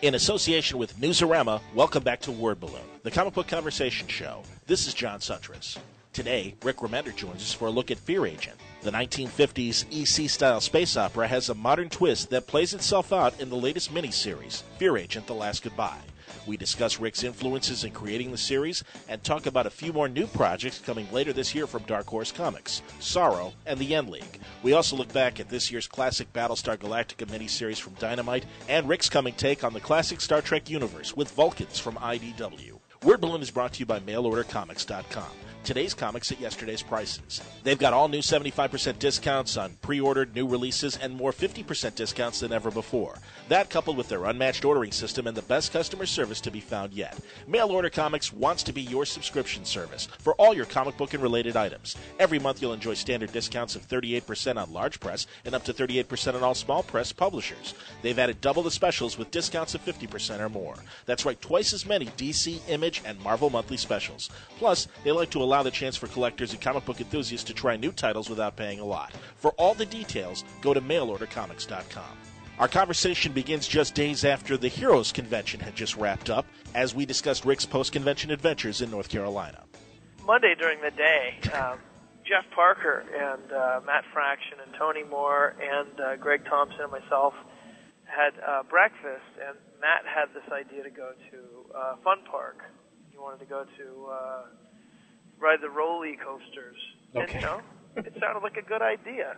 In association with Newsarama, welcome back to Word Balloon, the comic book conversation show. This is John Sutras. Today, Rick Remender joins us for a look at Fear Agent. The 1950s EC-style space opera has a modern twist that plays itself out in the latest miniseries, Fear Agent: The Last Goodbye. We discuss Rick's influences in creating the series and talk about a few more new projects coming later this year from Dark Horse Comics, Sorrow, and the Yen League. We also look back at this year's classic Battlestar Galactica miniseries from Dynamite and Rick's coming take on the classic Star Trek universe with Vulcans from IDW. Word Balloon is brought to you by MailOrderComics.com. Today's comics at yesterday's prices. They've got all new 75% discounts on pre-ordered new releases and more 50% discounts than ever before. That coupled with their unmatched ordering system and the best customer service to be found yet. Mail Order Comics wants to be your subscription service for all your comic book and related items. Every month you'll enjoy standard discounts of 38% on large press and up to 38% on all small press publishers. They've added double the specials with discounts of 50% or more. That's right, twice as many DC, Image, and Marvel monthly specials. Plus, they like to allow the chance for collectors and comic book enthusiasts to try new titles without paying a lot. For all the details, go to mailordercomics.com. Our conversation begins just days after the Heroes Convention had just wrapped up, as we discussed Rick's post-convention adventures in North Carolina. Monday during the day, Jeff Parker and Matt Fraction and Tony Moore and Greg Thompson and myself had breakfast, and Matt had this idea to go to Fun Park. He wanted to go to ride the roller coasters. Okay. And, you know, it sounded like a good idea.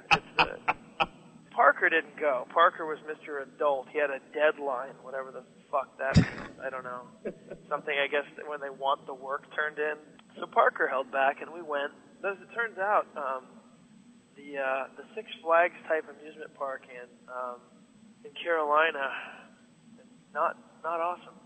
Parker didn't go. Parker was Mr. Adult. He had a deadline, whatever the fuck that means. I don't know. Something, I guess, when they want the work turned in. So Parker held back, and we went. As it turns out, the Six Flags type amusement park in Carolina, not awesome.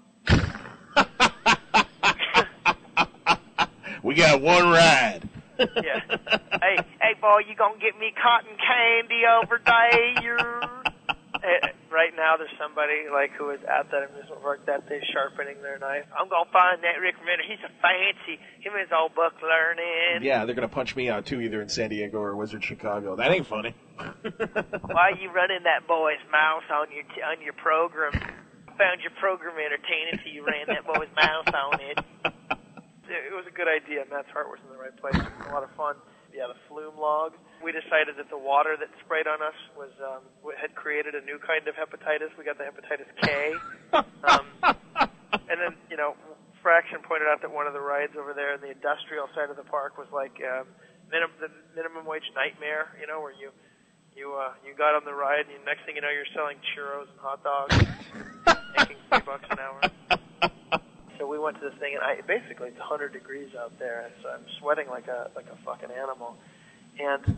We got one ride. Yeah. Hey, boy, you gonna get me cotton candy over there? Right now, there's somebody who is at that amusement park that day sharpening their knife. I'm gonna find that Rick Remender. He's a fancy. Him and his old buck learning. Yeah, they're gonna punch me out too, either in San Diego or Wizard Chicago. That ain't funny. Why are you running that boy's mouth on your program? I found your program entertaining, so you ran that boy's mouth on it. It was a good idea. Matt's heart was in the right place. It was a lot of fun. Yeah, the flume log. We decided that the water that sprayed on us had created a new kind of hepatitis. We got the hepatitis K. And then, Fraction pointed out that one of the rides over there in the industrial side of the park was like the minimum wage nightmare, where you got on the ride and next thing you know you're selling churros and hot dogs, making $3 an hour. So we went to this thing, and basically it's 100 degrees out there, and so I'm sweating like a fucking animal. And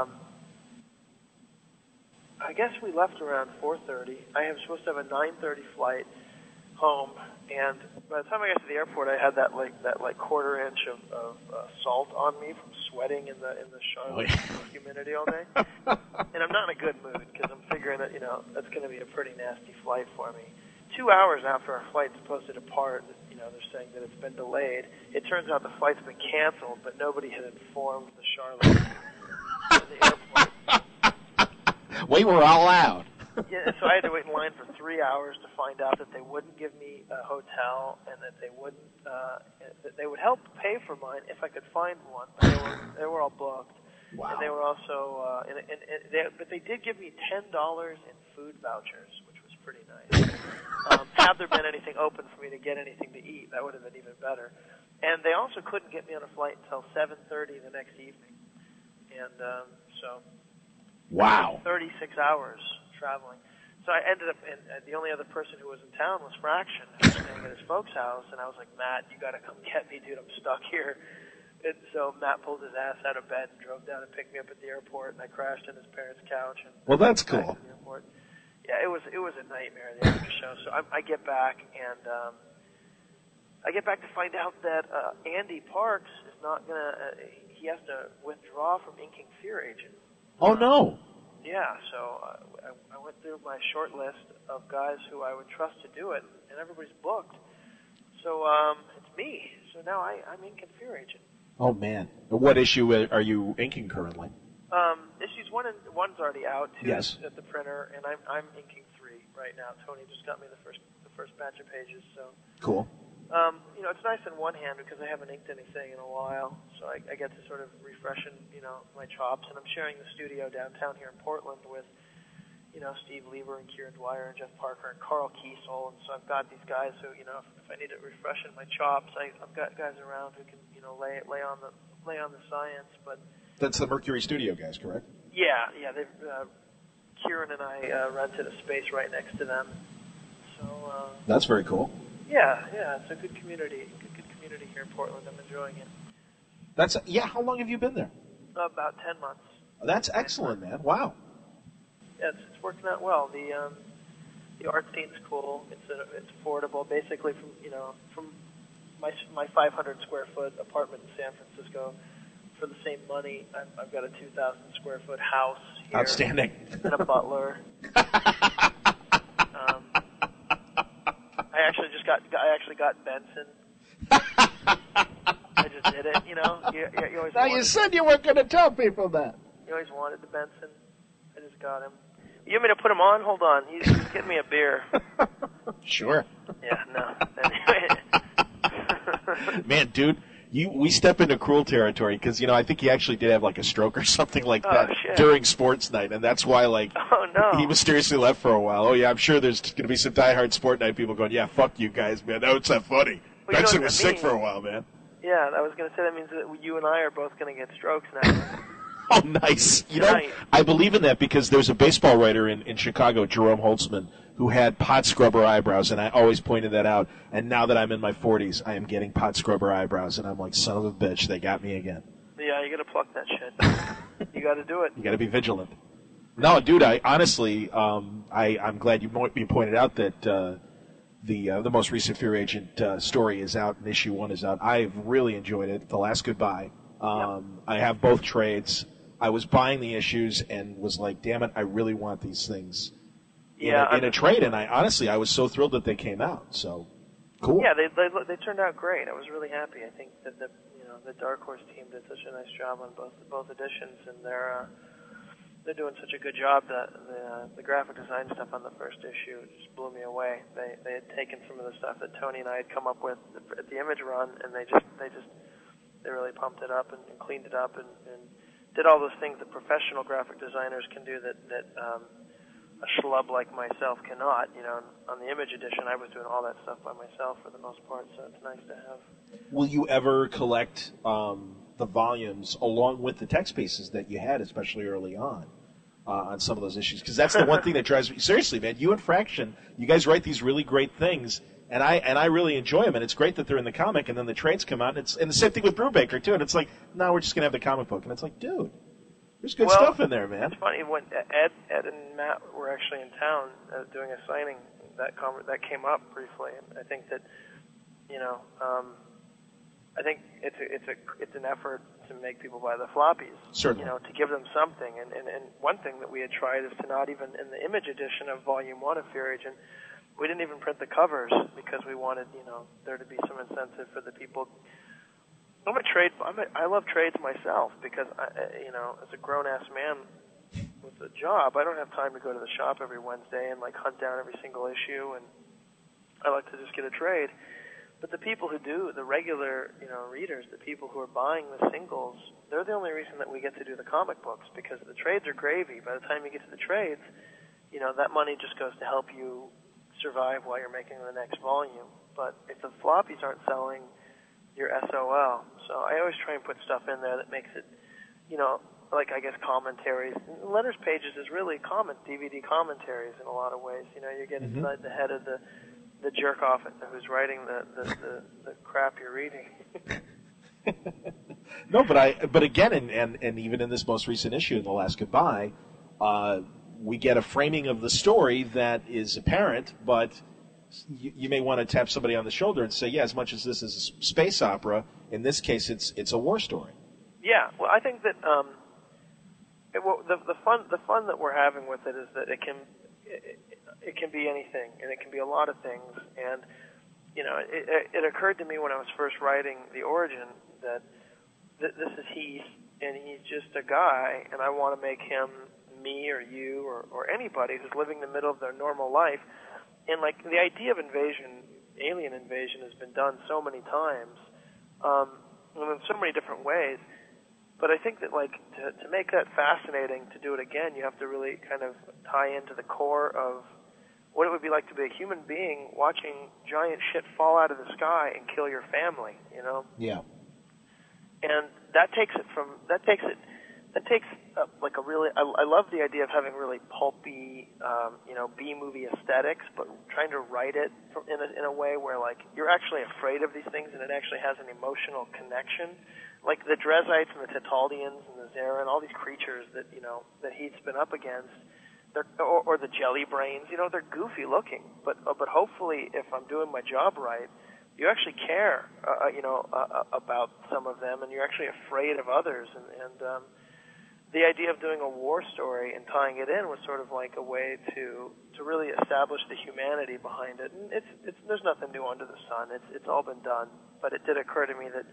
I guess we left around 4:30. I was supposed to have a 9:30 flight home, and by the time I got to the airport, I had that quarter inch of salt on me from sweating in the Charlotte humidity all day. And I'm not in a good mood because I'm figuring that that's going to be a pretty nasty flight for me. 2 hours after our flight's supposed to depart, they're saying that it's been delayed. It turns out the flight's been canceled, but nobody had informed the Charlotte the airport. We were all out. Yeah, so I had to wait in line for 3 hours to find out that they wouldn't give me a hotel and that they wouldn't that they would help pay for mine if I could find one. They were all booked. Wow. And they were also but they did give me $10 in food vouchers, which was pretty nice. Had there been anything open for me to get anything to eat, that would have been even better. And they also couldn't get me on a flight until 7:30 the next evening. And so, wow, 36 hours traveling. So I ended up, and the only other person who was in town was Fraction, who was staying at his folks' house. And I was like, Matt, you got to come get me, dude. I'm stuck here. And so Matt pulled his ass out of bed and drove down and picked me up at the airport. And I crashed on his parents' couch. And well, that's cool. Yeah, it was a nightmare the after show. So I get back and I get back to find out that Andy Parks is not gonna. He has to withdraw from inking Fear Agent. Oh no! Yeah, so I went through my short list of guys who I would trust to do it, and everybody's booked. So it's me. So now I'm inking Fear Agent. Oh man! What issue are you inking currently? Issues 1 and 1's already out. 2 yes. At the printer, and I'm inking 3 right now. Tony just got me the first batch of pages. So Cool. It's nice on one hand because I haven't inked anything in a while, so I get to sort of refreshen, my chops. And I'm sharing the studio downtown here in Portland with, Steve Lieber and Kieran Dwyer and Jeff Parker and Carl Kiesel. And so I've got these guys who, if I need to refreshen my chops, I've got guys around who can, lay on the science. But That's the Mercury Studio guys, correct? yeah, they've Kieran and I rented a space right next to them. So That's very cool. yeah, it's a good community. Good community here in Portland. I'm enjoying it. How long have you been there? About 10 months. That's excellent, man. Wow. Yeah, it's working out well. The art scene's cool. It's affordable. Basically, from my 500 square foot apartment in San Francisco, for the same money, I've got a 2,000 square foot house here. Outstanding. And a butler. I actually got Benson. I just did it. You always. Now you said you weren't going to tell people that. You always wanted the Benson. I just got him. You want me to put him on? Hold on. He's getting me a beer. Sure. Yeah, no. Anyway. Man, dude, we step into cruel territory because, I think he actually did have like a stroke or something like that during sports night, and that's why, oh, no. he mysteriously left for a while. Oh, yeah, I'm sure there's going to be some diehard sport night people going, yeah, fuck you guys, man. That was not funny. Well, Benson was sick for a while, man. Yeah, I was going to say that means that you and I are both going to get strokes now. Oh, nice. Nice. I believe in that because there's a baseball writer in Chicago, Jerome Holtzman, who had pot scrubber eyebrows, and I always pointed that out. And now that I'm in my 40s, I am getting pot scrubber eyebrows, and I'm like, son of a bitch, they got me again. Yeah, you got to pluck that shit. You got to do it. You got to be vigilant. No, dude, I honestly, I'm glad you pointed out that the most recent Fear Agent story is out, and issue 1 is out. I've really enjoyed it. The Last Goodbye. I have both trades. I was buying the issues and was like, damn it, I really want these things in a trade. And I was so thrilled that they came out. So, cool. Yeah, they turned out great. I was really happy. I think that the Dark Horse team did such a nice job on both editions, and they're doing such a good job that the graphic design stuff on the first issue just blew me away. They had taken some of the stuff that Tony and I had come up with at the Image run, and they really pumped it up and cleaned it up and did all those things that professional graphic designers can do that a schlub like myself cannot. On the Image edition, I was doing all that stuff by myself for the most part, so it's nice to have. Will you ever collect the volumes along with the text pieces that you had, especially early on some of those issues? Because that's the one thing that drives me. Seriously, man, you and Fraction, you guys write these really great things, and I really enjoy them, and it's great that they're in the comic, and then the trades come out, and the same thing with Brubaker, too, and it's like, no, we're just going to have the comic book, and it's like, dude, there's good stuff in there, man. It's funny, when Ed and Matt were actually in town doing a signing, that came up briefly, and I think that, I think it's an effort to make people buy the floppies. Certainly. To give them something, and one thing that we had tried is to not even, in the Image edition of Volume 1 of Fear Agent, we didn't even print the covers because we wanted, there to be some incentive for the people. I love trades myself because as a grown-ass man with a job, I don't have time to go to the shop every Wednesday and hunt down every single issue, and I like to just get a trade. But the people who do, the regular, readers, the people who are buying the singles, they're the only reason that we get to do the comic books, because the trades are gravy. By the time you get to the trades, that money just goes to help you survive while you're making the next volume. But if the floppies aren't selling, you're SOL. So I always try and put stuff in there that makes it, I guess commentaries. Letters pages is really DVD commentaries in a lot of ways. You get inside the head of the jerk off who's writing the crap you're reading. No, but again, and even in this most recent issue, in The Last Goodbye, we get a framing of the story that is apparent, but you may want to tap somebody on the shoulder and say, yeah, as much as this is a space opera, in this case it's a war story. Yeah, well, I think that the fun that we're having with it is that it can be anything, and it can be a lot of things. And it occurred to me when I was first writing the origin that this is Heath, and he's just a guy, and I want to make him me or you or anybody who's living in the middle of their normal life. And like the idea of invasion, alien invasion, has been done so many times, in so many different ways. But I think that like to make that fascinating, to do it again, you have to really kind of tie into the core of what it would be like to be a human being watching giant shit fall out of the sky and kill your family, you know? Yeah. And that takes like a really, I love the idea of having really pulpy, B-movie aesthetics, but trying to write it in a way where like you're actually afraid of these things and it actually has an emotional connection. Like the Drezites and the Titaldians and the Zera and all these creatures that, you know, that Heath's been up against, or the jelly brains, you know, they're goofy looking, but hopefully if I'm doing my job right, you actually care, about some of them, and you're actually afraid of others, and the idea of doing a war story and tying it in was sort of like a way to really establish the humanity behind it. And it's there's nothing new under the sun. It's all been done, but it did occur to me that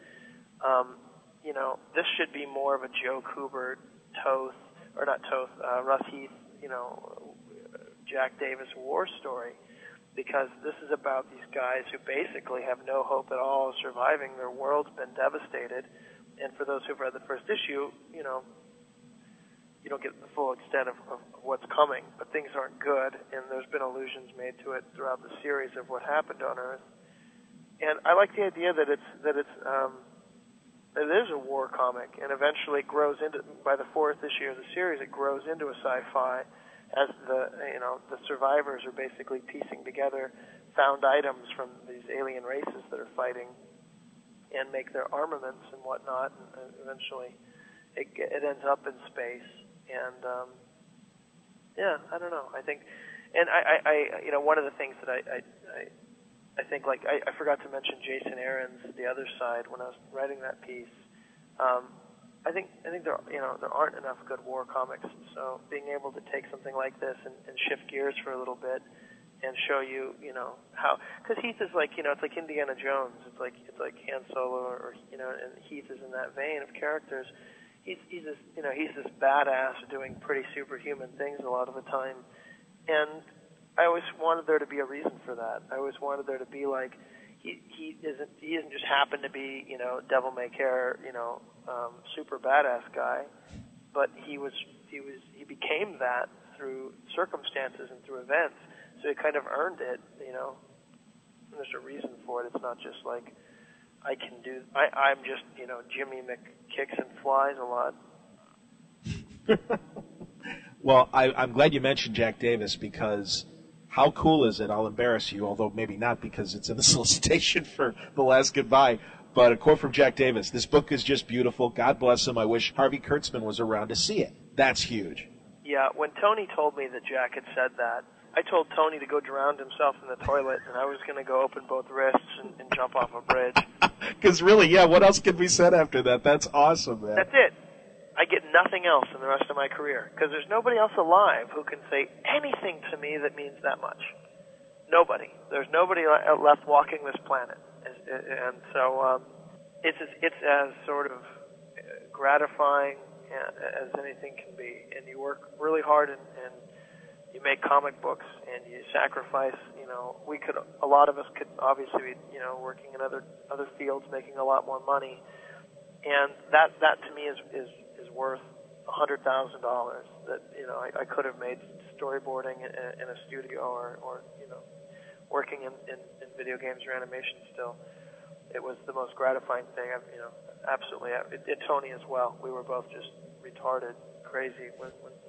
this should be more of a Joe Kubert, Russ Heath, Jack Davis war story, because this is about these guys who basically have no hope at all of surviving. Their world's been devastated, and for those who've read the first issue, you don't get the full extent of what's coming, but things aren't good, and there's been allusions made to it throughout the series of what happened on Earth. And I like the idea that it is a war comic, and eventually grows into, by the fourth issue of the series, it grows into a sci-fi, as the survivors are basically piecing together found items from these alien races that are fighting, and make their armaments and whatnot, and eventually it ends up in space. And I don't know. I think, and I one of the things that I think, like, I forgot to mention Jason Aaron's The Other Side when I was writing that piece. I think there aren't enough good war comics. So being able to take something like this and shift gears for a little bit and show you, how, because Heath is like, it's like Indiana Jones. It's like Han Solo, or and Heath is in that vein of characters. He's this badass doing pretty superhuman things a lot of the time, and I always wanted there to be a reason for that. I always wanted there to be like he isn't just happen to be devil may care super badass guy, but he became that through circumstances and through events. So he kind of earned it, and there's a reason for it. It's not just like I'm just Jimmy McKicks and flies a lot. Well, I'm glad you mentioned Jack Davis, because how cool is it? I'll embarrass you, although maybe not, because it's in the solicitation for The Last Goodbye. But a quote from Jack Davis: "This book is just beautiful. God bless him. I wish Harvey Kurtzman was around to see it." That's huge. Yeah, when Tony told me that Jack had said that, I told Tony to go drown himself in the toilet, and I was going to go open both wrists and jump off a bridge. Because really, yeah, what else could be said after that? That's awesome, man. That's it. I get nothing else in the rest of my career, because there's nobody else alive who can say anything to me that means that much. Nobody. There's nobody left walking this planet. And so it's as sort of gratifying as anything can be. And you work really hard, and you make comic books, and you sacrifice. A lot of us could obviously be, working in other fields, making a lot more money, and that to me is worth $100,000. That I could have made storyboarding in a studio, or working in video games or animation. Still, it was the most gratifying thing. Absolutely. Tony as well. We were both just retarded, crazy when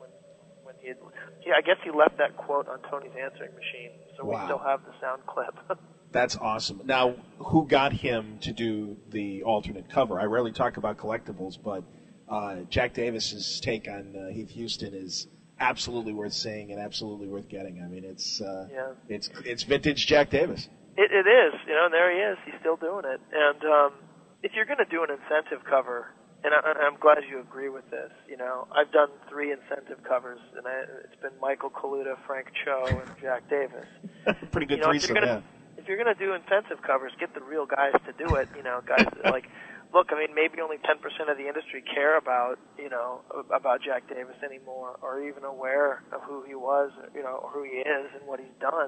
I guess he left that quote on Tony's answering machine, so wow. We still have the sound clip. That's awesome. Now, who got him to do the alternate cover? I rarely talk about collectibles, but Jack Davis's take on Heath Huston is absolutely worth seeing and absolutely worth getting. I mean, it's vintage Jack Davis. It is, and there he is. He's still doing it. And if you're going to do an incentive cover, and I'm glad you agree with this, I've done 3 incentive covers, and it's been Michael Kaluta, Frank Cho, and Jack Davis. Pretty good threesome, yeah. If you're going to do incentive covers, get the real guys to do it, guys like look, I mean, maybe only 10% of the industry care about Jack Davis anymore, or even aware of who he was, or who he is and what he's done.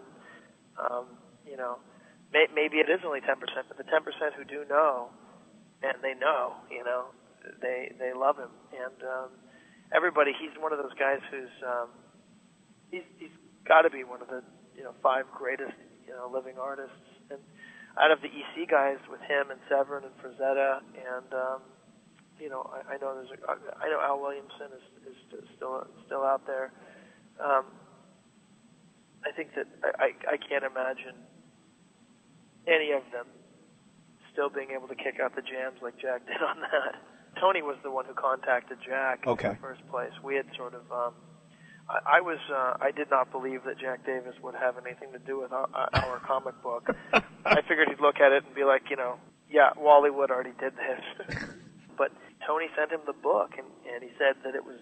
Maybe it is only 10%, but the 10% who do know, and they know, they love him. And everybody, he's one of those guys who's he's got to be one of the 5 greatest living artists. And out of the EC guys, with him and Severin and Frazetta, and I know Al Williamson is still out there. I think that I can't imagine any of them still being able to kick out the jams like Jack did on that. Tony was the one who contacted Jack in the first place. We had sort of I did not believe that Jack Davis would have anything to do with our comic book. I figured he'd look at it and be like, yeah, Wally Wood already did this. But Tony sent him the book, and he said that it was,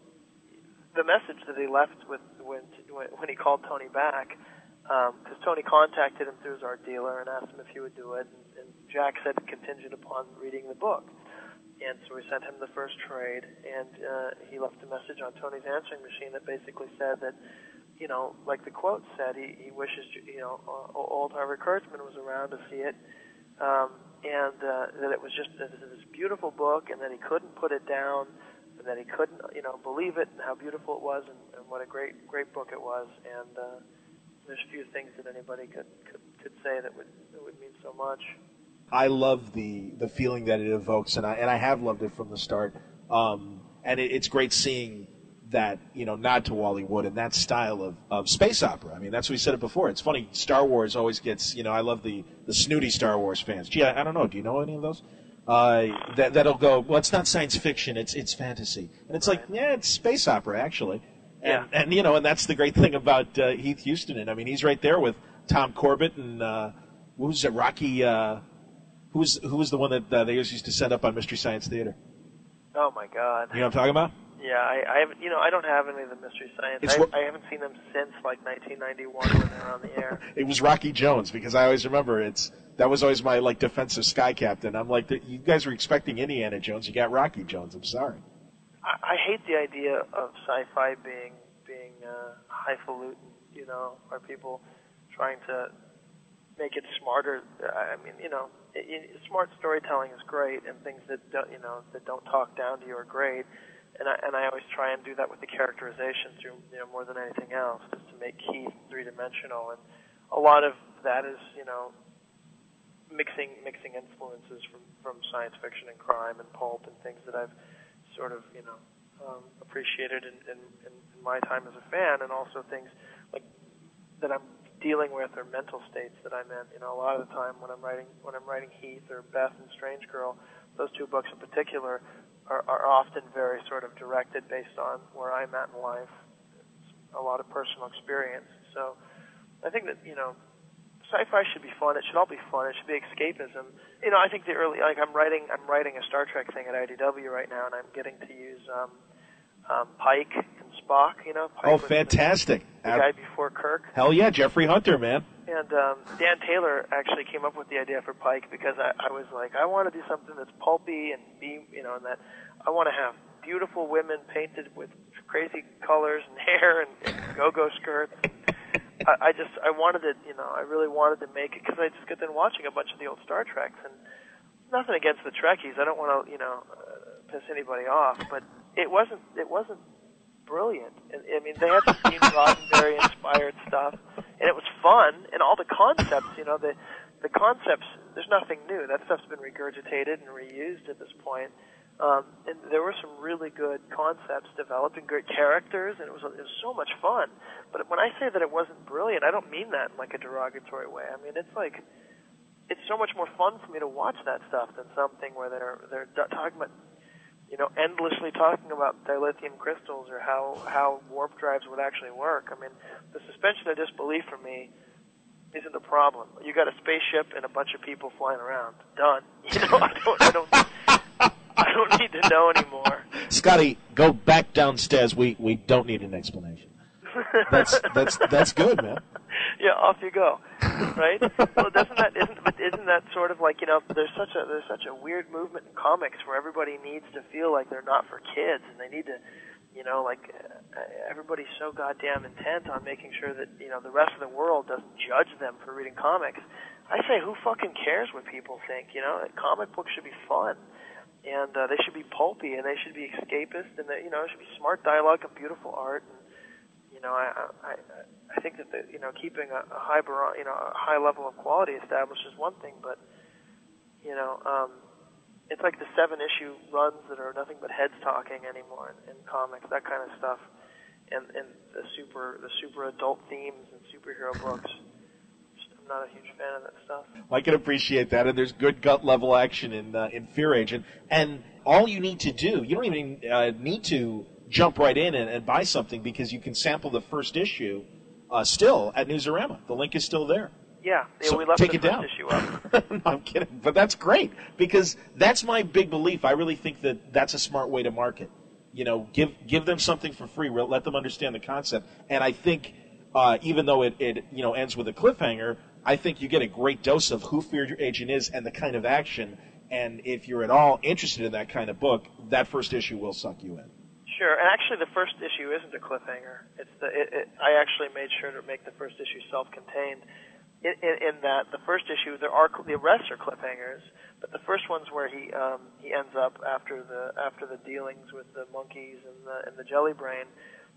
the message that he left with when he called Tony back, because Tony contacted him through his art dealer and asked him if he would do it, and Jack said contingent upon reading the book. And so we sent him the first trade, and he left a message on Tony's answering machine that basically said that, like the quote said, he wishes, old Harvey Kurtzman was around to see it, and that it was just this beautiful book, and that he couldn't put it down, and that he couldn't, believe it, and how beautiful it was, and what a great book it was. And there's few things that anybody could say that would mean so much. I love the feeling that it evokes, and I have loved it from the start. And it's great seeing that, nod to Wally Wood and that style of space opera. I mean, that's what we said it before. It's funny, Star Wars always gets, I love the snooty Star Wars fans. Gee, I don't know, do you know any of those? That'll go, well, it's not science fiction, it's fantasy. And it's like, yeah, it's space opera, actually. And, and that's the great thing about Heath Houston. And I mean, he's right there with Tom Corbett and, what was it, Rocky, who was the one that they used to send up on Mystery Science Theater? Oh my God! You know what I'm talking about? Yeah, I haven't. I don't have any of the Mystery Science. I haven't seen them since like 1991 when they were on the air. It was Rocky Jones, because I always remember that was always my defensive sky captain. I'm like, you guys were expecting Indiana Jones, you got Rocky Jones. I'm sorry. I hate the idea of sci-fi being highfalutin. Are people trying to make it smarter? I mean, smart storytelling is great, and things that don't talk down to you are great. And I always try and do that with the characterization through more than anything else, just to make Keith 3-dimensional. And a lot of that is mixing influences from science fiction and crime and pulp and things that I've sort of appreciated in my time as a fan, and also things like that I'm dealing with, or mental states that I'm in. A lot of the time when I'm writing Heath or Beth and Strange Girl, those 2 books in particular are often very sort of directed based on where I'm at in life. It's a lot of personal experience. So I think that sci-fi should be fun. It should all be fun. It should be escapism. I think I'm writing a Star Trek thing at IDW right now, and I'm getting to use Pike and Spock. Pike fantastic! The guy before Kirk. Hell yeah, Jeffrey Hunter, man. And Dan Taylor actually came up with the idea for Pike, because I was like, I want to do something that's pulpy and and that I want to have beautiful women painted with crazy colors and hair and go-go skirts. I wanted it, I really wanted to make it, because I just got done watching a bunch of the old Star Treks, and nothing against the Trekkies. I don't want to, piss anybody off, but it wasn't brilliant. I mean, they had some Gene Roddenberry inspired stuff, and it was fun, and all the concepts, the concepts, there's nothing new. That stuff's been regurgitated and reused at this point. And there were some really good concepts developed and great characters, and it was so much fun. But when I say that it wasn't brilliant, I don't mean that in like a derogatory way. I mean, it's so much more fun for me to watch that stuff than something where they're talking about, endlessly talking about dilithium crystals or how warp drives would actually work. I mean, the suspension of disbelief for me isn't a problem. You got a spaceship and a bunch of people flying around. Done. I don't need to know anymore. Scotty, go back downstairs. We don't need an explanation. That's good, man. Yeah, off you go. right? Well, isn't that sort of like, there's such a weird movement in comics where everybody needs to feel like they're not for kids, and they need to, everybody's so goddamn intent on making sure that the rest of the world doesn't judge them for reading comics. I say, who fucking cares what people think? Comic books should be fun, and they should be pulpy, and they should be escapist, and it should be smart dialogue and beautiful art. And I think that keeping a high a high level of quality established is one thing, but it's like the 7-issue runs that are nothing but heads talking anymore in comics, that kind of stuff, and the super adult themes in superhero books. I'm not a huge fan of that stuff. I can appreciate that, and there's good gut level action in Fear Agent. And all you need to do, you don't even need to jump right in and buy something, because you can sample the first issue still at Newsarama. The link is still there. Yeah, so we left take the it first down. issue up. No, I'm kidding, but that's great, because that's my big belief. I really think that that's a smart way to market. Give them something for free, let them understand the concept, and I think even though it ends with a cliffhanger, I think you get a great dose of who Fear Agent is and the kind of action. And if you're at all interested in that kind of book, that first issue will suck you in. Sure, and actually the first issue isn't a cliffhanger. I actually made sure to make the first issue self-contained. In that the first issue, the rest are cliffhangers, but the first one's where he ends up after the dealings with the monkeys and the jelly brain.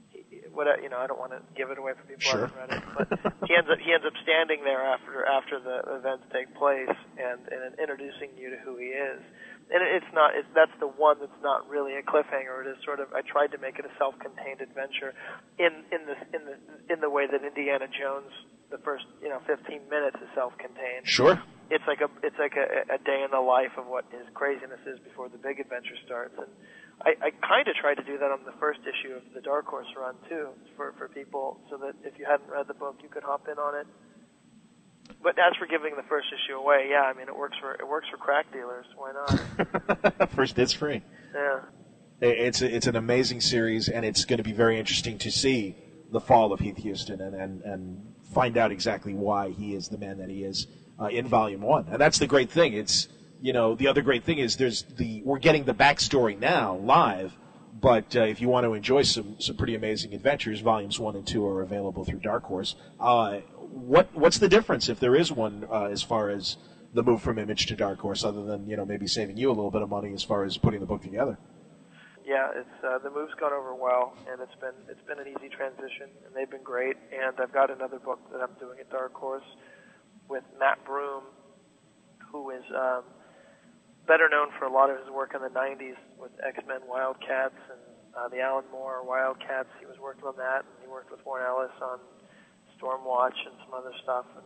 I don't want to give it away for people who haven't read it, but he ends up standing there after the events take place and introducing you to who he is. And that's the one that's not really a cliffhanger. It is sort of, I tried to make it a self-contained adventure in the way that Indiana Jones, the first 15 minutes is self-contained. Sure. It's like a day in the life of what his craziness is before the big adventure starts. And I kind of tried to do that on the first issue of the Dark Horse run too, for people, so that if you hadn't read the book, you could hop in on it. But as for giving the first issue away, yeah, I mean, it works for crack dealers. Why not? First, it's free. Yeah. It's an amazing series, and it's going to be very interesting to see the fall of Heath Huston and find out exactly why he is the man that he is in Volume 1. And that's the great thing. It's the other great thing is we're getting the backstory now live, but if you want to enjoy some pretty amazing adventures, Volumes 1 and 2 are available through Dark Horse. What's the difference, if there is one, as far as the move from Image to Dark Horse, other than maybe saving you a little bit of money as far as putting the book together? Yeah, it's the move's gone over well, and it's been an easy transition, and they've been great. And I've got another book that I'm doing at Dark Horse with Matt Broom, who is better known for a lot of his work in the 90s with X-Men Wildcats and the Alan Moore Wildcats. He was working on that, and he worked with Warren Ellis on Stormwatch and some other stuff. And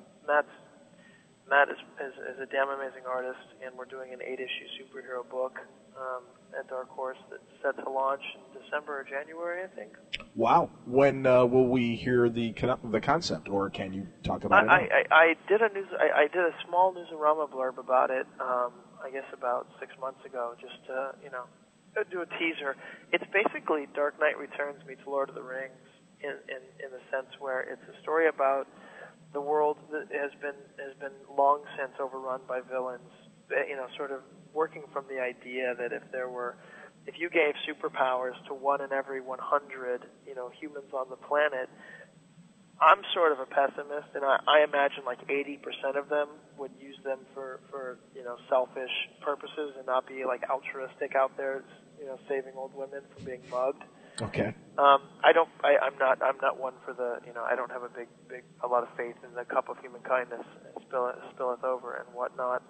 Matt is a damn amazing artist, and we're doing an 8-issue superhero book at Dark Horse that's set to launch in December or January, I think. Wow. When will we hear the concept, or can you talk about it? I did a small Newsarama blurb about it, I guess about 6 months ago, just to do a teaser. It's basically Dark Knight Returns meets Lord of the Rings in the sense where it's a story about the world that has been long since overrun by villains. Sort of working from the idea that if you gave superpowers to 1 in every 100, humans on the planet, I'm sort of a pessimist, and I imagine like 80% of them would use them for selfish purposes and not be like altruistic out there, saving old women from being mugged. Okay. I'm not one for the, I don't have a lot of faith in the cup of human kindness spilleth over and whatnot.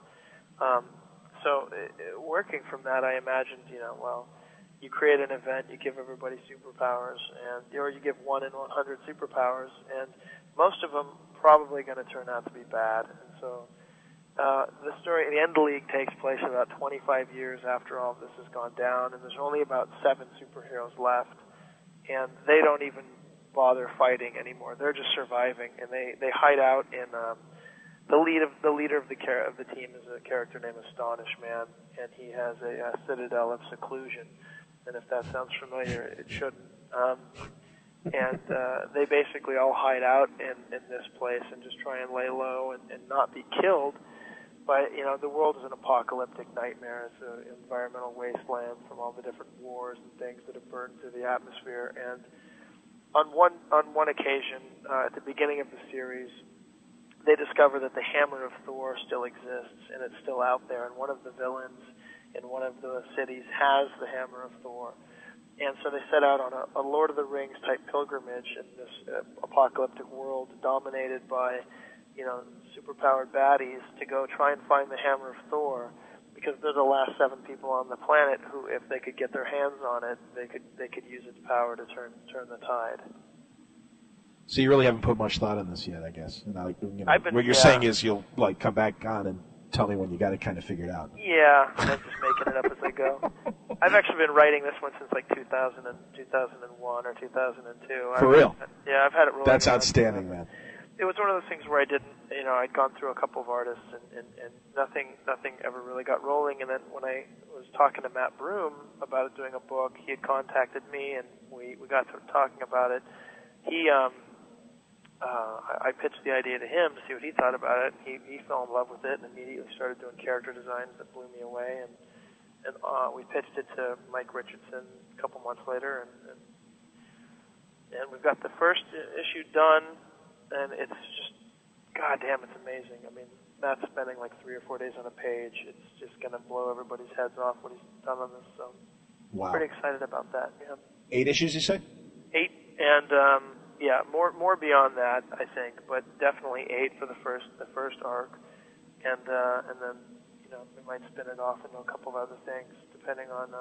So working from that, I imagined, you create an event, you give everybody superpowers, or you give 1 in 100 superpowers, and most of them probably going to turn out to be bad. And so the story, the End League takes place about 25 years after all of this has gone down, and there's only about 7 superheroes left, and they don't even bother fighting anymore. They're just surviving, and they hide out in the leader of the team is a character named Astonish Man, and he has a citadel of seclusion. And if that sounds familiar, it shouldn't. and they basically all hide out in this place and just try and lay low and not be killed. But, the world is an apocalyptic nightmare. It's an environmental wasteland from all the different wars and things that have burned through the atmosphere. And on one occasion, at the beginning of the series, they discover that the Hammer of Thor still exists, and it's still out there. And one of the villains in one of the cities has the Hammer of Thor. And so they set out on a Lord of the Rings type pilgrimage in this apocalyptic world dominated by superpowered baddies to go try and find the Hammer of Thor, because they're the last 7 people on the planet who, if they could get their hands on it, they could use its power to turn the tide. So you really haven't put much thought in this yet, I guess. What you're yeah. saying is you'll come back on and tell me when you got it kind of figured out. Yeah, I'm just making it up as I go. I've actually been writing this one since like 2000 and 2001 or 2002. For real? Yeah, I've had it rolling. That's outstanding, man. It was one of those things where I didn't, I'd gone through a couple of artists and nothing ever really got rolling. And then when I was talking to Matt Broom about doing a book, he had contacted me and we got to talking about it. I pitched the idea to him to see what he thought about it. He fell in love with it and immediately started doing character designs that blew me away. And we pitched it to Mike Richardson a couple months later, and we've got the first issue done. And it's just, goddamn, it's amazing. I mean, Matt's spending like 3 or 4 days on a page. It's just going to blow everybody's heads off what he's done on this. So, wow. Pretty excited about that. Yeah. 8 issues, you say? 8, and more beyond that, I think, but definitely 8 for the first arc, and then we might spin it off into a couple of other things, depending on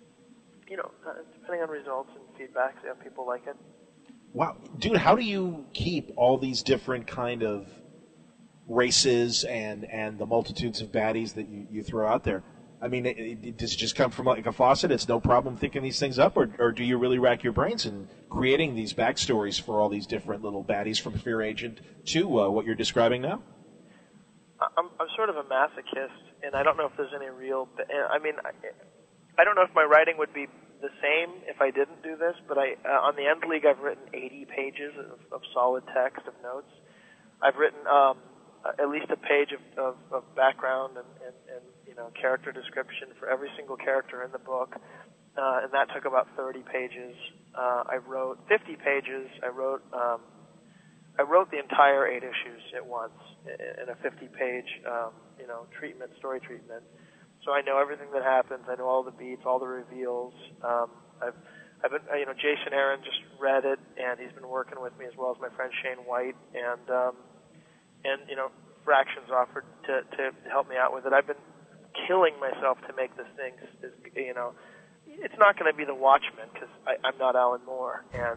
results and feedback. See how people like it. Wow. Dude, how do you keep all these different kind of races and the multitudes of baddies that you throw out there? I mean, does it just come from like a faucet? It's no problem thinking these things up? Or do you really rack your brains in creating these backstories for all these different little baddies from Fear Agent to what you're describing now? I'm sort of a masochist, and I don't know if there's any real... I mean, I don't know if my writing would be the same if I didn't do this, but on the End League I've written 80 pages of solid text of notes. I've written at least a page of background and character description for every single character in the book, and that took about 30 pages. I wrote 50 pages. I wrote the entire 8 issues at once in a 50-page story treatment. So I know everything that happens. I know all the beats, all the reveals. I've been, Jason Aaron just read it, and he's been working with me as well as my friend Shane White, and Fractions offered to help me out with it. I've been killing myself to make this thing. It's not going to be The Watchmen because I'm not Alan Moore, and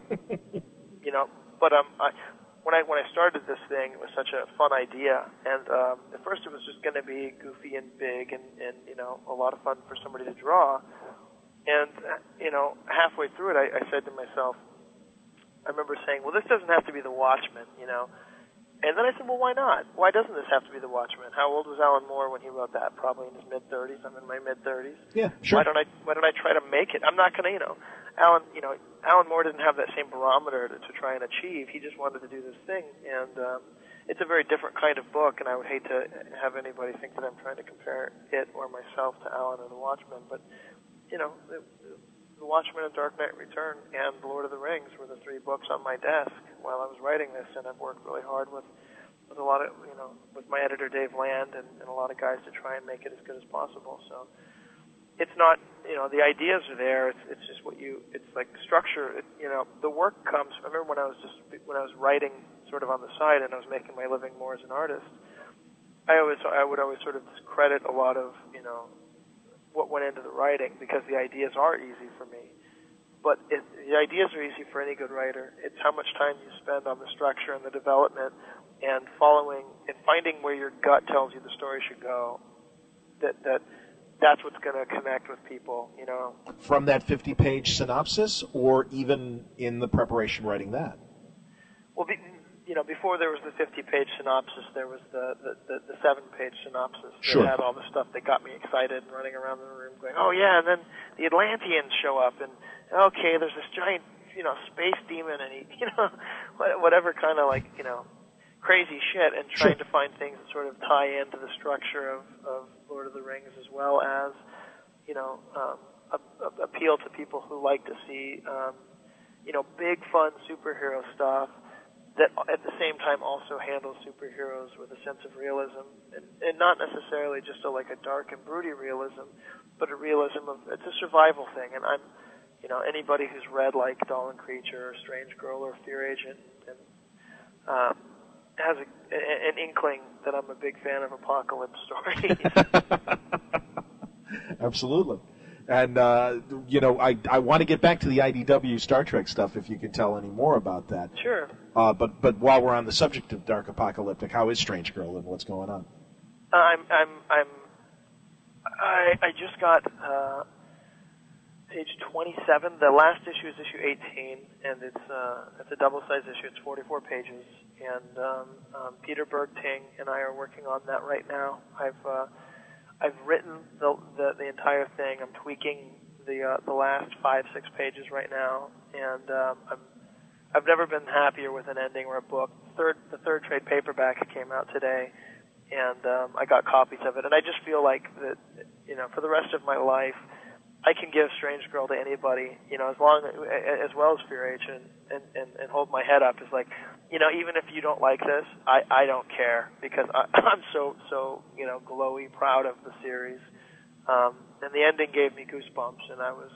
but When I started this thing, it was such a fun idea, and at first it was just going to be goofy and big, and a lot of fun for somebody to draw. And halfway through it, I said to myself, I remember saying, well, this doesn't have to be The Watchmen, And then I said, well, why not? Why doesn't this have to be The Watchmen? How old was Alan Moore when he wrote that? Probably in his mid-30s. I'm in my mid-30s. Yeah, sure. Why don't I try to make it? I'm not going to, Alan Moore didn't have that same barometer to try and achieve. He just wanted to do this thing, and it's a very different kind of book, and I would hate to have anybody think that I'm trying to compare it or myself to Alan or The Watchmen, but, The Watchmen and Dark Knight Return and The Lord of the Rings were the 3 books on my desk while I was writing this, and I've worked really hard with a lot of, with my editor Dave Land and a lot of guys to try and make it as good as possible. So it's not, the ideas are there. It's just it's like structure. The work comes. I remember when I was writing sort of on the side and I was making my living more as an artist. I would always sort of discredit a lot of what went into the writing because the ideas are easy for me. But the ideas are easy for any good writer. It's how much time you spend on the structure and the development and following and finding where your gut tells you the story should go. That's what's going to connect with people, From that 50-page synopsis, or even in the preparation writing that? Well, before there was the 50-page synopsis, there was the 7-page synopsis Sure. that had all the stuff that got me excited and running around the room going, oh, yeah, and then the Atlanteans show up, and, okay, there's this giant, space demon and he, whatever kind of crazy shit, and trying to find things that sort of tie into the structure of Lord of the Rings, as well as appeal to people who like to see big fun superhero stuff that at the same time also handles superheroes with a sense of realism, and not necessarily just a dark and broody realism, but a realism of, it's a survival thing. And I'm, anybody who's read Doll and Creature or Strange Girl or Fear Agent and has an inkling that I'm a big fan of apocalypse stories. Absolutely. And, I want to get back to the IDW Star Trek stuff, if you can tell any more about that. Sure. But while we're on the subject of Dark Apocalyptic, how is Strange Girl and what's going on? I just got page 27. The last issue is issue 18, and it's a double-sized issue. It's 44 pages, and Peter Bergting and I are working on that right now. I've written the entire thing. I'm tweaking the last 5-6 pages right now, and I've never been happier with an ending or a book. The third trade paperback came out today, and I got copies of it, and I just feel like that, for the rest of my life, I can give Strange Girl to anybody, as well as Fear Agent, and hold my head up. It's even if you don't like this, I don't care, because I'm so glowy proud of the series. And the ending gave me goosebumps, and I was,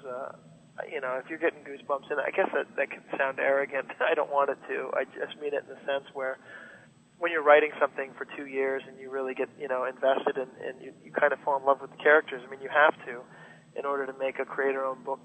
if you're getting goosebumps, and I guess that can sound arrogant. I don't want it to. I just mean it in the sense where when you're writing something for 2 years and you really get, invested and you kind of fall in love with the characters. I mean, you have to, in order to make a creator-owned book,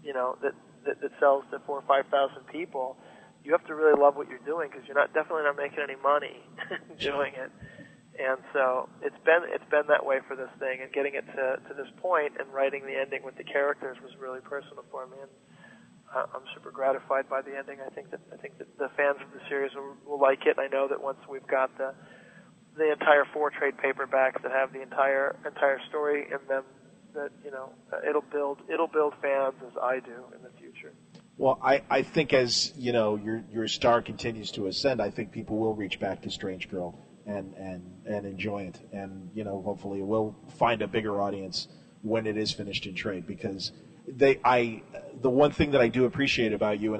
that sells to 4,000 or 5,000 people. You have to really love what you're doing, because you're definitely not making any money doing it. And so it's been that way for this thing, and getting it to this point and writing the ending with the characters was really personal for me, and I'm super gratified by the ending. I think that the fans of the series will like it. I know that once we've got the entire 4 trade paperbacks that have the entire story in them, that it'll build fans as I do in the future. Well, I think as your star continues to ascend, I think people will reach back to Strange Girl and enjoy it, and hopefully it will find a bigger audience when it is finished in trade, because the one thing that I do appreciate about you, and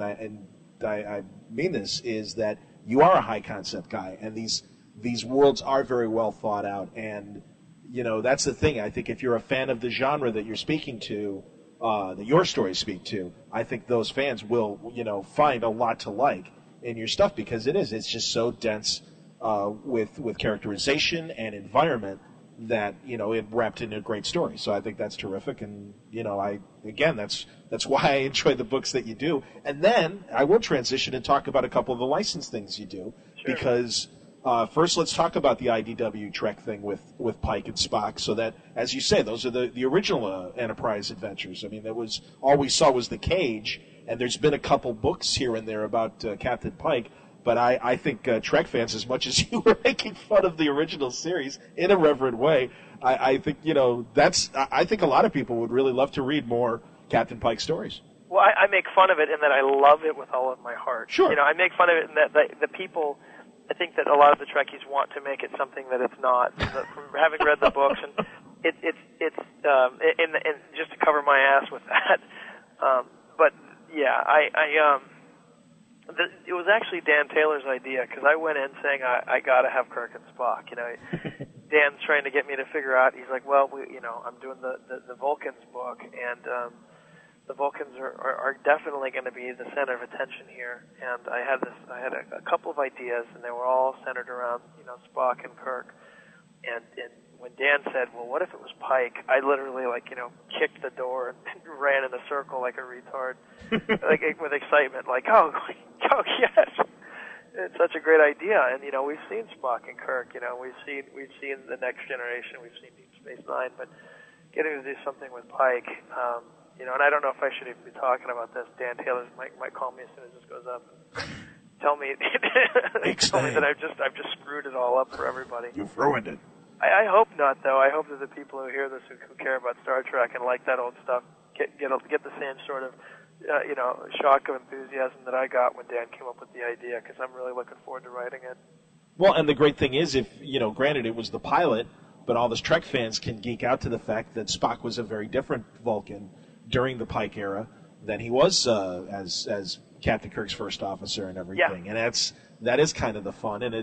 I mean this, is that you are a high concept guy, and these worlds are very well thought out, and that's the thing. I think if you're a fan of the genre that you're speaking to, that your stories speak to, I think those fans will find a lot to like in your stuff, because it's just so dense with characterization and environment that it wrapped in a great story. So I think that's terrific, and that's why I enjoy the books that you do. And then I will transition and talk about a couple of the licensed things you do, sure. Because first let's talk about the IDW Trek thing with Pike and Spock. So that, as you say, those are the original Enterprise adventures. I mean, that was all we saw was the cage, and there's been a couple books here and there about Captain Pike. But I think Trek fans, as much as you were making fun of the original series in a reverent way, I think I think a lot of people would really love to read more Captain Pike stories. Well, I make fun of it in that I love it with all of my heart. Sure. I make fun of it in that the people, I think that a lot of the Trekkies want to make it something that it's not. From having read the books, and it's just to cover my ass with that. But yeah, it was actually Dan Taylor's idea, because I went in saying I got to have Kirk and Spock. Dan's trying to get me to figure out. He's like, well, I'm doing the Vulcans book, and the Vulcans are definitely going to be the center of attention here. And I had a couple of ideas, and they were all centered around Spock and Kirk. And when Dan said, well, what if it was Pike, I literally kicked the door and ran in a circle like a retard, with excitement, oh yes, it's such a great idea. And we've seen Spock and Kirk, we've seen The Next Generation, we've seen Deep Space Nine, but getting to do something with Pike, and I don't know if I should even be talking about this. Dan Taylor might call me as soon as this goes up and tell me that I've just screwed it all up for everybody. You've ruined it. I hope not, though. I hope that the people who hear this, who care about Star Trek and like that old stuff, get the same sort of shock of enthusiasm that I got when Dan came up with the idea, because I'm really looking forward to writing it. Well, and the great thing is, if granted it was the pilot, but all those Trek fans can geek out to the fact that Spock was a very different Vulcan during the Pike era than he was as Captain Kirk's first officer and everything. Yeah. And that is kind of the fun, and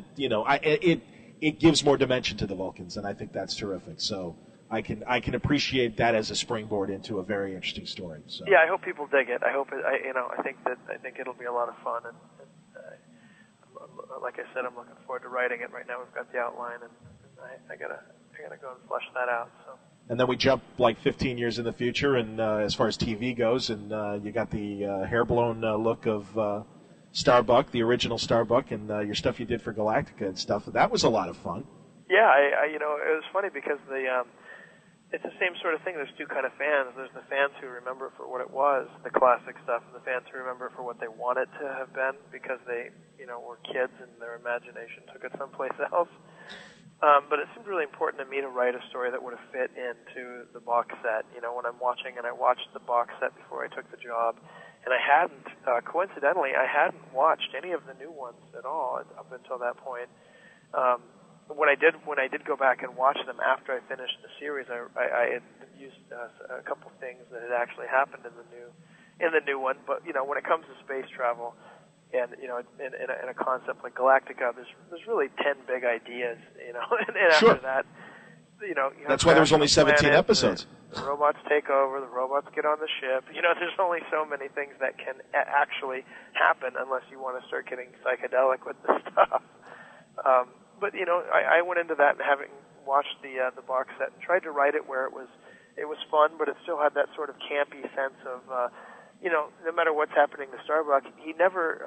it gives more dimension to the Vulcans, and I think that's terrific. So I can appreciate that as a springboard into a very interesting story. So. Yeah, I hope people dig it. I hope it. I think it'll be a lot of fun, and like I said, I'm looking forward to writing it. Right now, we've got the outline, and I gotta go and flesh that out. So. And then we jump like 15 years in the future, and as far as TV goes, and you got the hair-blown look of Starbuck, the original Starbuck, and your stuff you did for Galactica and stuff. That was a lot of fun. Yeah, it was funny because it's the same sort of thing. There's two kind of fans. There's the fans who remember it for what it was, the classic stuff, and the fans who remember it for what they want it to have been because they, were kids and their imagination took it someplace else. But it seemed really important to me to write a story that would have fit into the box set. When I'm watching, and I watched the box set before I took the job, and I hadn't, coincidentally, I hadn't watched any of the new ones at all up until that point. When I did go back and watch them after I finished the series, I had used a couple things that had actually happened in the new one. But when it comes to space travel, and in a concept like Galactica, there's really 10 big ideas, and Sure. after that, that's why there's only 17 episodes. The robots take over. The robots get on the ship. There's only so many things that can actually happen unless you want to start getting psychedelic with the stuff. But I went into that and having watched the box set and tried to write it where it was fun, but it still had that sort of campy sense of no matter what's happening to Starbuck, he never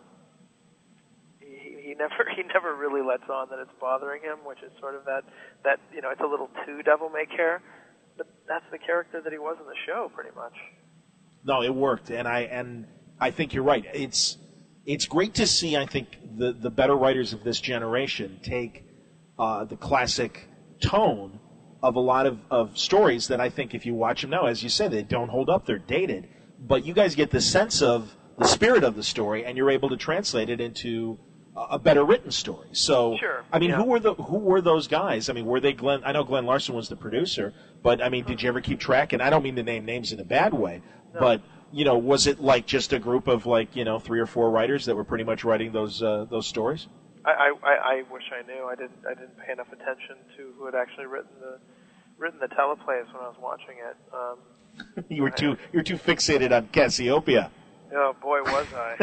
really lets on that it's bothering him, which is sort of that it's a little too devil may care. But that's the character that he was in the show, pretty much. No, it worked, and I think you're right. It's great to see, I think, the better writers of this generation take the classic tone of a lot of stories that I think if you watch them now, as you said, they don't hold up, they're dated. But you guys get the sense of the spirit of the story, and you're able to translate it into a better written story. So, sure, I mean, yeah. who were those guys? I mean, were they Glenn? I know Glenn Larson was the producer, but I mean, did you ever keep track? And I don't mean to name names in a bad way, no. but was it like just a group of 3 or 4 writers that were pretty much writing those stories? I wish I knew. I didn't pay enough attention to who had actually written the teleplays when I was watching it. You were too fixated on Cassiopeia. Oh boy, was I!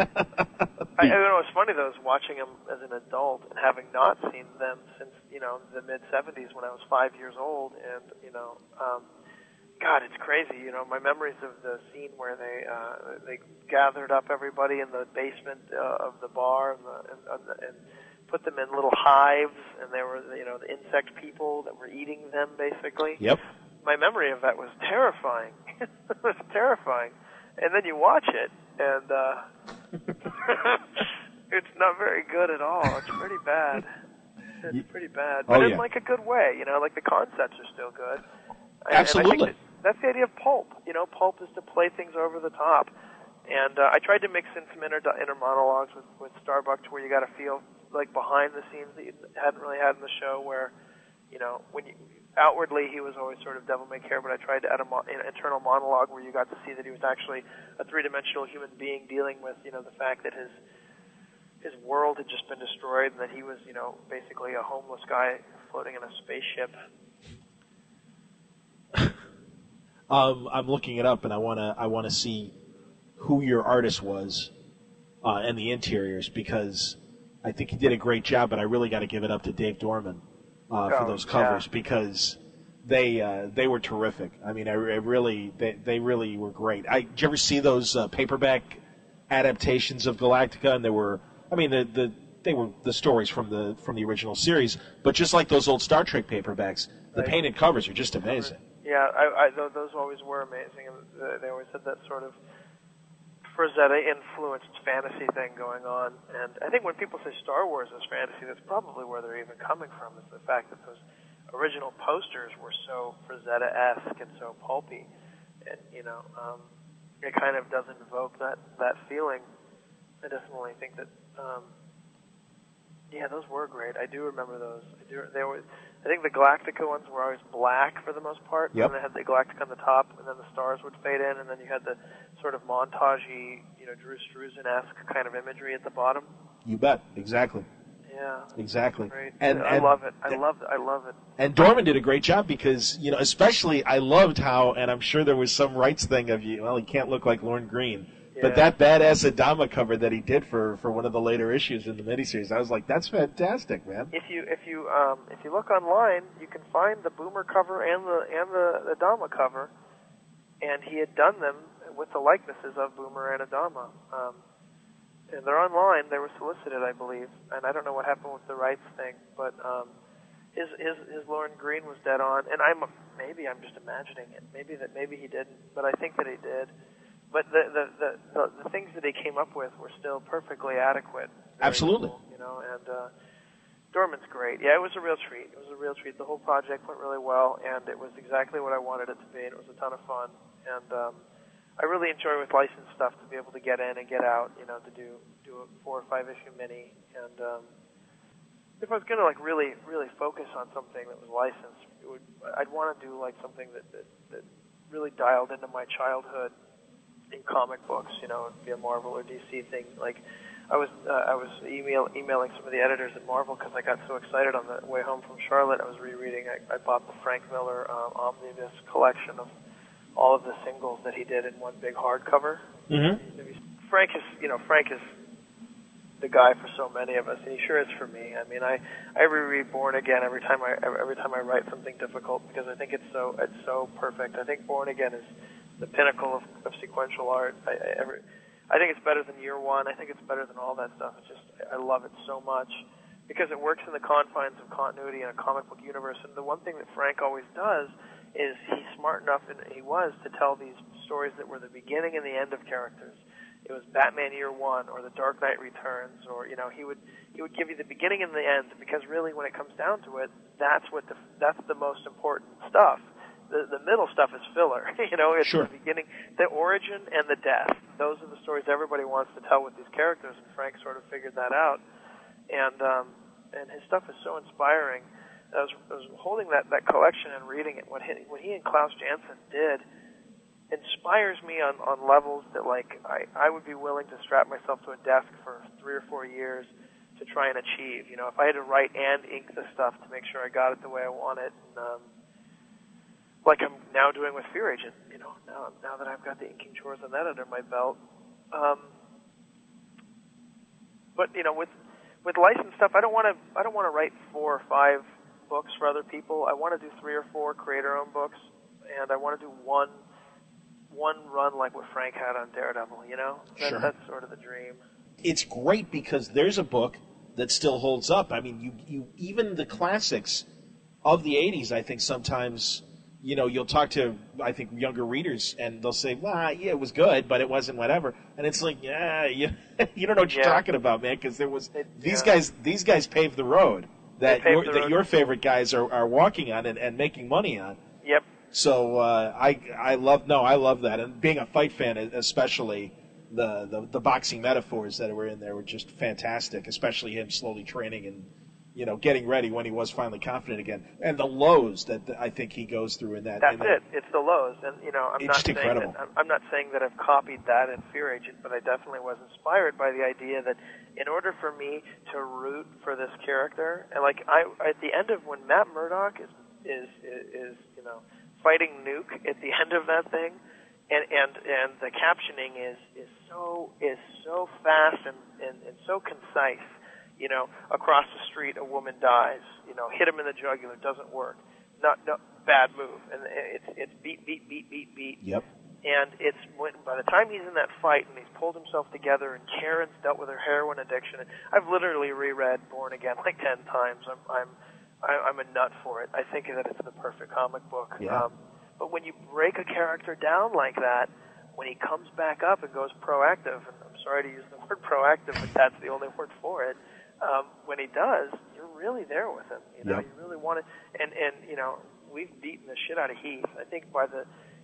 It's funny though, is watching them as an adult and having not seen them since the mid '70s when I was 5 years old, and God, it's crazy. My memories of the scene where they gathered up everybody in the basement of the bar and put them in little hives, and there were the insect people that were eating them basically. Yep. My memory of that was terrifying. It was terrifying. And then you watch it, and it's not very good at all. It's pretty bad. It's pretty bad. But in like a good way, like the concepts are still good. Absolutely. And I think that's the idea of pulp. Pulp is to play things over the top. And I tried to mix in some inner monologues with Starbuck to where you got a feel like behind the scenes that you hadn't really had in the show where, when you outwardly he was always sort of devil may care, but I tried to add an internal monologue where you got to see that he was actually a three-dimensional human being dealing with, the fact that his world had just been destroyed and that he was, basically a homeless guy floating in a spaceship. I'm looking it up, and I want to see who your artist was and the interiors, because I think he did a great job, but I really got to give it up to Dave Dorman for those covers because they were terrific. I mean, they really were great. Did you ever see those paperback adaptations of Galactica? And they were the stories from the original series, but just like those old Star Trek paperbacks, the painted covers are just amazing. Yeah, those always were amazing, and they always had that sort of Frazetta-influenced fantasy thing going on. And I think when people say Star Wars is fantasy, that's probably where they're even coming from, is the fact that those original posters were so Frazetta-esque and so pulpy. And, it kind of doesn't evoke that feeling. I definitely think that, yeah, those were great. I do remember those. I think the Galactica ones were always black for the most part. Yep. And they had the Galactica on the top, and then the stars would fade in, and then you had the sort of montagey, Drew Struzan-esque kind of imagery at the bottom. You bet. Exactly. Yeah. Exactly. Great. And I love it. I love it. And Dorman did a great job because, especially I loved how, and I'm sure there was some rights thing of he can't look like Lorne Greene. Yeah. But that badass Adama cover that he did for one of the later issues in the miniseries, I was like, that's fantastic, man. If you look online, you can find the Boomer cover and the Adama cover, and he had done them with the likenesses of Boomer and Adama. And they're online. They were solicited, I believe, and I don't know what happened with the rights thing, but his Lorne Greene was dead on, and maybe I'm just imagining it. Maybe he didn't, but I think that he did. But the things that he came up with were still perfectly adequate. Absolutely. Cool, and Dorman's great. Yeah, it was a real treat. The whole project went really well, and it was exactly what I wanted it to be, and it was a ton of fun. And I really enjoy with licensed stuff to be able to get in and get out, to do a 4 or 5 issue mini. And if I was going to really focus on something that was licensed, I'd want to do like something that really dialed into my childhood in comic books. It'd be a Marvel or DC thing. Like I was emailing some of the editors at Marvel because I got so excited on the way home from Charlotte. I was rereading. I bought the Frank Miller omnibus collection of all of the singles that he did in one big hardcover. Mm-hmm. Frank is the guy for so many of us, and he sure is for me. I mean, I reread Born Again every time I write something difficult because I think it's so perfect. I think Born Again is the pinnacle of sequential art. I think it's better than Year One. I think it's better than all that stuff. I love it so much because it works in the confines of continuity in a comic book universe. And the one thing that Frank always does is he's smart enough, and he was, to tell these stories that were the beginning and the end of characters. It was Batman Year One or The Dark Knight Returns, or he would give you the beginning and the end, because really when it comes down to it, that's the most important stuff. The middle stuff is filler. It's Sure. The beginning, the origin, and the death. Those are the stories everybody wants to tell with these characters, and Frank sort of figured that out. And his stuff is so inspiring. I was holding that collection and reading it. What he and Klaus Janson did inspires me on levels that, like, I would be willing to strap myself to a desk for 3 or 4 years to try and achieve. If I had to write and ink the stuff to make sure I got it the way I want it, and, like I'm now doing with Fear Agent, now that I've got the inking chores on that under my belt. But with licensed stuff, I don't want to write 4 or 5 books for other people. I want to do 3 or 4 creator-owned books, and I want to do one run like what Frank had on Daredevil. Sure. That's sort of the dream. It's great because there's a book that still holds up. I mean, you even the classics of the 80s, I think sometimes, you'll talk to, I think, younger readers, and they'll say, well, yeah, it was good, but it wasn't whatever. And it's like, yeah, you don't know what you're talking about, man, because these guys paved the road that your favorite guys are walking on and making money on. Yep. So I love that, and being a fight fan, especially the boxing metaphors that were in there were just fantastic. Especially him slowly training and getting ready when he was finally confident again, and the lows that I think he goes through in that. That's it. It's the lows, and I'm not saying that I've copied that in Fear Agent, but I definitely was inspired by the idea that in order for me to root for this character, and like at the end of when Matt Murdock is fighting Nuke at the end of that thing, and the captioning is so fast and so concise. Across the street a woman dies. Hit him in the jugular, doesn't work. No, bad move, and it's beat. Yep. And it's by the time he's in that fight and he's pulled himself together, and Karen's dealt with her heroin addiction. I've literally reread Born Again like 10 times. I'm a nut for it. I think that it's the perfect comic book. Yeah. But when you break a character down like that, when he comes back up and goes proactive, and I'm sorry to use the word proactive, but that's the only word for it, when he does, you're really there with him. Yep. You really want to, and we've beaten the shit out of Heath. I think by the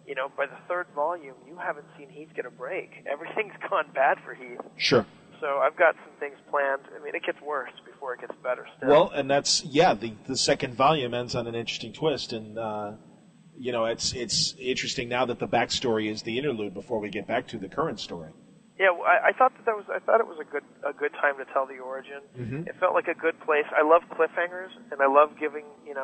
by the third volume, you haven't seen Heath get a break. Everything's gone bad for Heath. Sure. So I've got some things planned. I mean, it gets worse before it gets better still. Well, and that's, the second volume ends on an interesting twist, and, it's interesting now that the backstory is the interlude before we get back to the current story. Yeah, well, I thought it was a good time to tell the origin. Mm-hmm. It felt like a good place. I love cliffhangers, and I love giving,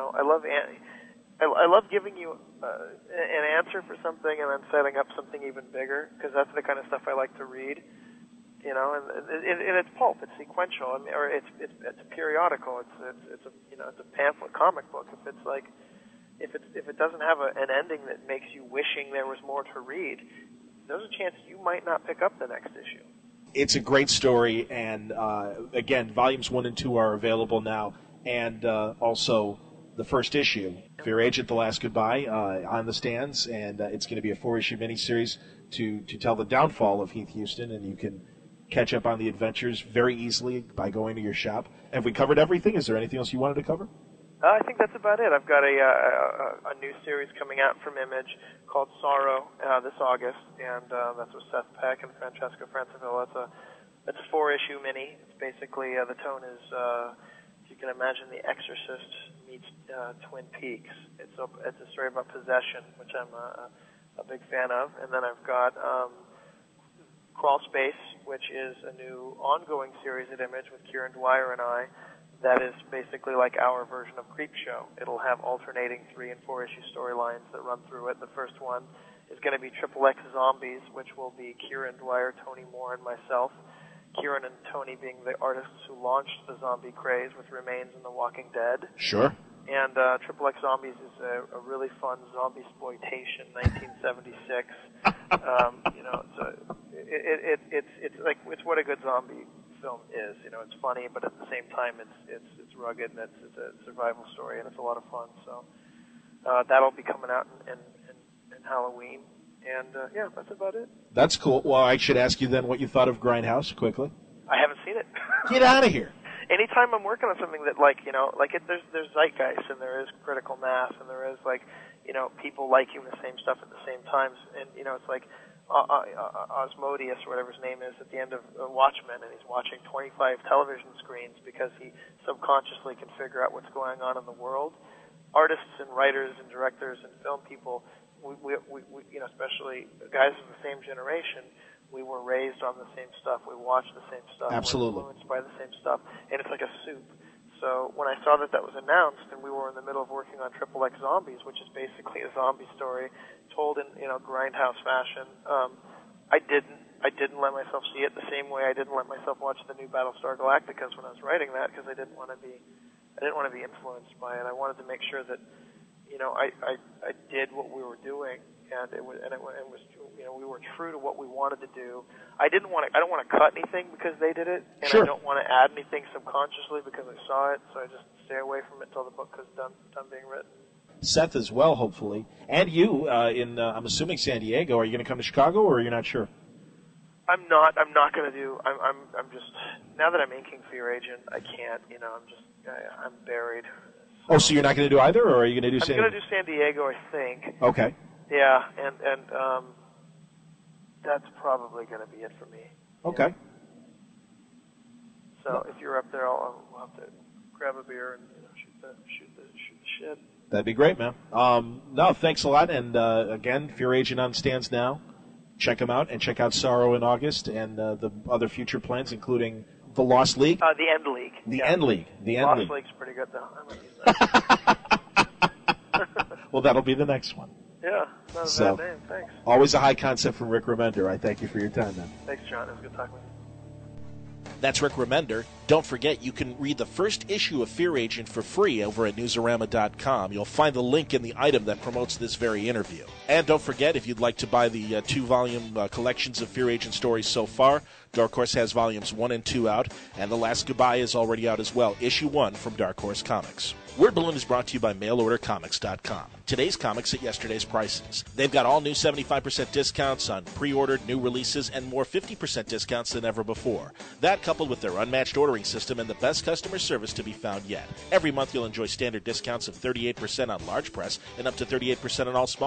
I love giving you an answer for something and then setting up something even bigger, because that's the kind of stuff I like to read. And it's pulp. It's sequential. I mean, or it's a periodical. It's a pamphlet comic book. If it doesn't have an ending that makes you wishing there was more to read, there's a chance you might not pick up the next issue. It's a great story, and again, volumes 1 and 2 are available now, and also the first issue, Fear Agent: The Last Goodbye, on the stands, and it's going to be a 4-issue miniseries to tell the downfall of Heath Huston, and you can catch up on the adventures very easily by going to your shop. Have we covered everything? Is there anything else you wanted to cover? I think that's about it. I've got a new series coming out from Image called Sorrow this August, and that's with Seth Peck and Francesco Francavilla. It's a 4-issue mini. It's basically the tone is, if you can imagine, The Exorcist meets Twin Peaks. It's a story about possession, which I'm a big fan of. And then I've got Crawl Space, which is a new ongoing series at Image with Kieran Dwyer and I. That is basically like our version of Creepshow. It'll have alternating 3- and 4-issue storylines that run through it. The first one is going to be XXX Zombies, which will be Kieran Dwyer, Tony Moore, and myself. Kieran and Tony being the artists who launched the zombie craze with Remains and The Walking Dead. Sure. And XXX Zombies is a really fun zombie exploitation, 1976. It's what a good zombie film is. It's funny, but at the same time, it's rugged, and it's a survival story, and it's a lot of fun. So that'll be coming out in Halloween, and that's about it. That's cool. Well, I should ask you then what you thought of Grindhouse quickly. I haven't seen it. Get out of here. Anytime I'm working on something that there's zeitgeist, and there is critical mass, and there is people liking the same stuff at the same times, and it's like Osmodeus, or whatever his name is, at the end of Watchmen, and he's watching 25 television screens because he subconsciously can figure out what's going on in the world. Artists and writers and directors and film people, we especially guys of the same generation, we were raised on the same stuff. We watched the same stuff. Absolutely. We're influenced by the same stuff, and it's like a soup. So when I saw that was announced, and we were in the middle of working on XXX Zombies, which is basically a zombie story told in Grindhouse fashion, I didn't let myself see it the same way I didn't let myself watch the new Battlestar Galactica when I was writing that, because I didn't want to be influenced by it. I wanted to make sure that I did what we were doing, and it was we were true to what we wanted to do. I don't want to cut anything because they did it, and sure. I don't want to add anything subconsciously because I saw it. So I just stay away from it until the book is done being written. Seth as well, hopefully, and you in I'm assuming San Diego. Are you going to come to Chicago, or you're not sure? I'm not going to do. I'm just, now that I'm inking Fear Agent, I can't. I'm buried. So you're not going to do either, or are you going to do San Diego? I'm going to do San Diego, I think. Okay. Yeah, and that's probably going to be it for me. Okay. Yeah. So if you're up there, we'll have to grab a beer and shoot the shit. That'd be great, man. No, thanks a lot. And again, Fear Agent on stands now. Check them out, and check out Sorrow in August, and the other future plans, including The Lost League. The End League. The End League. Lost League's pretty good, though. I might use that. Well, that'll be the next one. Yeah, not a bad name. Thanks. Always a high concept from Rick Remender. I thank you for your time, man. Thanks, John. It was good talking with you. That's Rick Remender. Don't forget, you can read the first issue of Fear Agent for free over at Newsarama.com. You'll find the link in the item that promotes this very interview. And don't forget, if you'd like to buy the 2-volume collections of Fear Agent stories so far, Dark Horse has volumes 1 and 2 out, and The Last Goodbye is already out as well, issue 1 from Dark Horse Comics. Word Balloon is brought to you by MailOrderComics.com. Today's comics at yesterday's prices. They've got all new 75% discounts on pre-ordered new releases and more 50% discounts than ever before. That coupled with their unmatched ordering system and the best customer service to be found yet. Every month you'll enjoy standard discounts of 38% on large press and up to 38% on all small press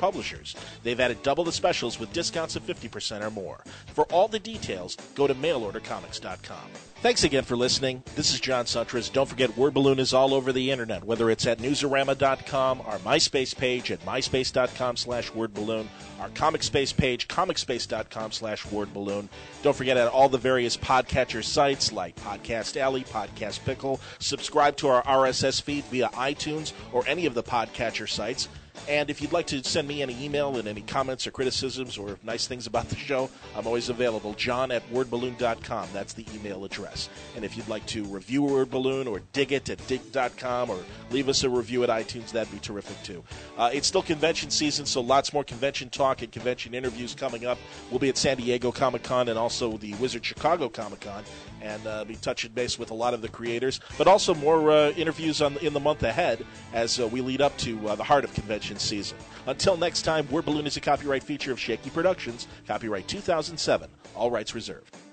publishers. They've added double the specials with discounts of 50% or more. For all the details, go to mailordercomics.com. Thanks again for listening. This is John Sutras. Don't forget, Word Balloon is all over the internet, whether it's at Newsarama.com, our MySpace page at myspace.com/wordballoon, our ComicSpace page, comicspace.com/wordballoon. Don't forget at all the various podcatcher sites like Podcast Alley, Podcast Pickle. Subscribe to our RSS feed via iTunes or any of the podcatcher sites. And if you'd like to send me any email and any comments or criticisms or nice things about the show, I'm always available. John@wordballoon.com. That's the email address. And if you'd like to review Word Balloon or dig it at dig.com or leave us a review at iTunes, that'd be terrific too. It's still convention season, so lots more convention talk and convention interviews coming up. We'll be at San Diego Comic-Con and also the Wizard Chicago Comic-Con and be touching base with a lot of the creators, but also more interviews in the month ahead as we lead up to the heart of convention season. Until next time, Word Balloon is a copyright feature of Shaky Productions, copyright 2007, all rights reserved.